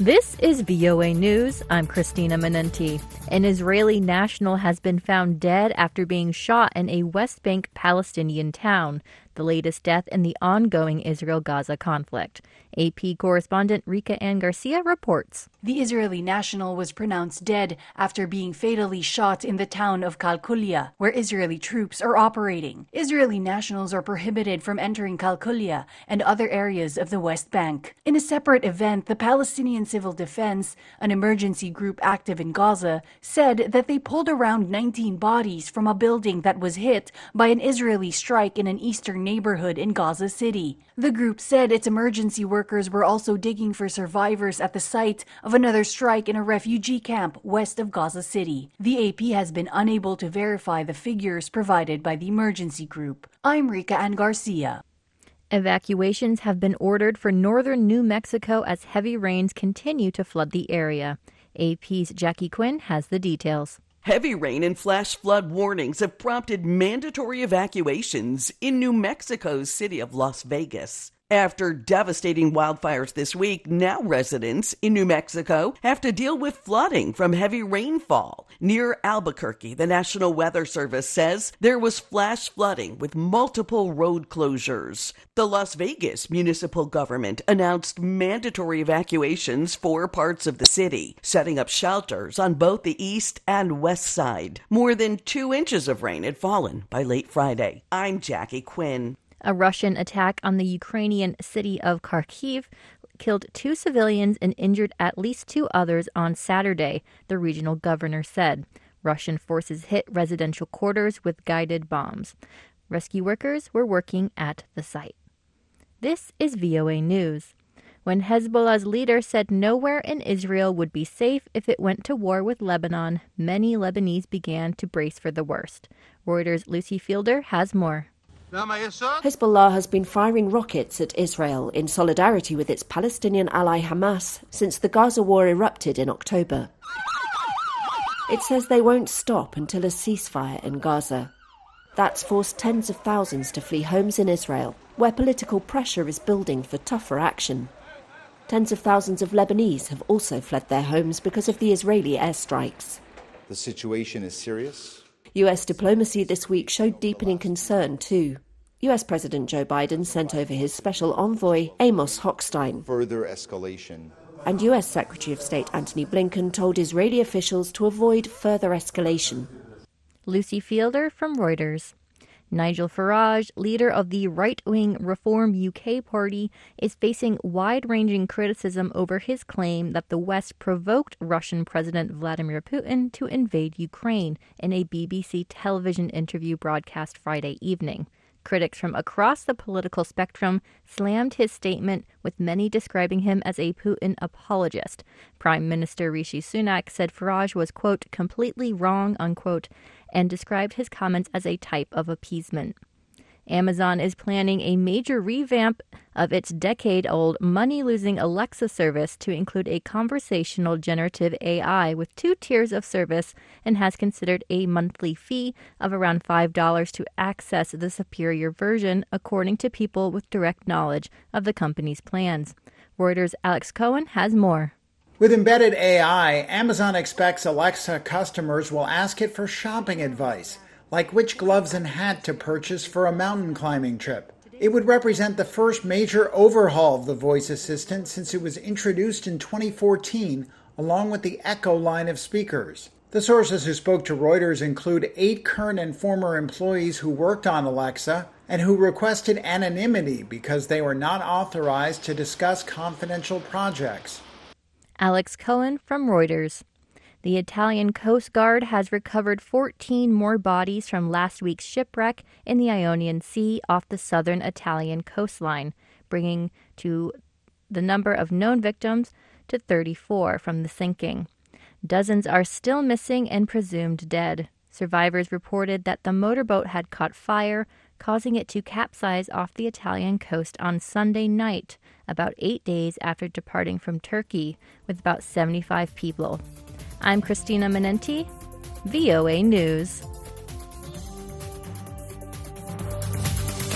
This is VOA News. I'm Christina Menenti. An Israeli national has been found dead after being shot in a West Bank Palestinian town, the latest death in the ongoing Israel-Gaza conflict. AP correspondent Rika Ann Garcia reports. The Israeli national was pronounced dead after being fatally shot in the town of Kalkulia, where Israeli troops are operating. Israeli nationals are prohibited from entering Kalkulia and other areas of the West Bank. In a separate event, the Palestinian Civil Defense, an emergency group active in Gaza, said that they pulled around 19 bodies from a building that was hit by an Israeli strike in an eastern neighborhood in Gaza City. The group said its emergency workers were also digging for survivors at the site of another strike in a refugee camp west of Gaza City. The AP has been unable to verify the figures provided by the emergency group. I'm Rika Ann Garcia. Evacuations have been ordered for northern New Mexico as heavy rains continue to flood the area. AP's Jackie Quinn has the details. Heavy rain and flash flood warnings have prompted mandatory evacuations in New Mexico's city of Las Vegas. After devastating wildfires this week, now residents in New Mexico have to deal with flooding from heavy rainfall. Near Albuquerque, the National Weather Service says there was flash flooding with multiple road closures. The Las Vegas municipal government announced mandatory evacuations for parts of the city, setting up shelters on both the east and west side. More than 2 inches of rain had fallen by late Friday. I'm Jackie Quinn. A Russian attack on the Ukrainian city of Kharkiv killed 2 civilians and injured at least 2 others on Saturday, the regional governor said. Russian forces hit residential quarters with guided bombs. Rescue workers were working at the site. This is VOA News. When Hezbollah's leader said nowhere in Israel would be safe if it went to war with Lebanon, many Lebanese began to brace for the worst. Reuters' Lucy Fielder has more. Hezbollah has been firing rockets at Israel in solidarity with its Palestinian ally Hamas since the Gaza war erupted in October. It says they won't stop until a ceasefire in Gaza. That's forced tens of thousands to flee homes in Israel, where political pressure is building for tougher action. Tens of thousands of Lebanese have also fled their homes because of the Israeli airstrikes. The situation is serious. US diplomacy this week showed deepening concern too. US President Joe Biden sent over his special envoy, Amos Hochstein. Further escalation. And US Secretary of State Antony Blinken told Israeli officials to avoid further escalation. Lucy Fielder from Reuters. Nigel Farage, leader of the right-wing Reform UK party, is facing wide-ranging criticism over his claim that the West provoked Russian President Vladimir Putin to invade Ukraine in a BBC television interview broadcast Friday evening. Critics from across the political spectrum slammed his statement, with many describing him as a Putin apologist. Prime Minister Rishi Sunak said Farage was, quote, completely wrong, unquote, and described his comments as a type of appeasement. Amazon is planning a major revamp of its decade-old money-losing Alexa service to include a conversational generative AI with 2 tiers of service and has considered a monthly fee of around $5 to access the superior version, according to people with direct knowledge of the company's plans. Reuters' Alex Cohen has more. With embedded AI, Amazon expects Alexa customers will ask it for shopping advice, like which gloves and hat to purchase for a mountain climbing trip. It would represent the first major overhaul of the voice assistant since it was introduced in 2014, along with the Echo line of speakers. The sources who spoke to Reuters include 8 current and former employees who worked on Alexa and who requested anonymity because they were not authorized to discuss confidential projects. Alex Cohen from Reuters. The Italian Coast Guard has recovered 14 more bodies from last week's shipwreck in the Ionian Sea off the southern Italian coastline, bringing to the number of known victims to 34 from the sinking. Dozens are still missing and presumed dead. Survivors reported that the motorboat had caught fire, causing it to capsize off the Italian coast on Sunday night, about 8 days after departing from Turkey, with about 75 people. I'm Christina Menenti, VOA News.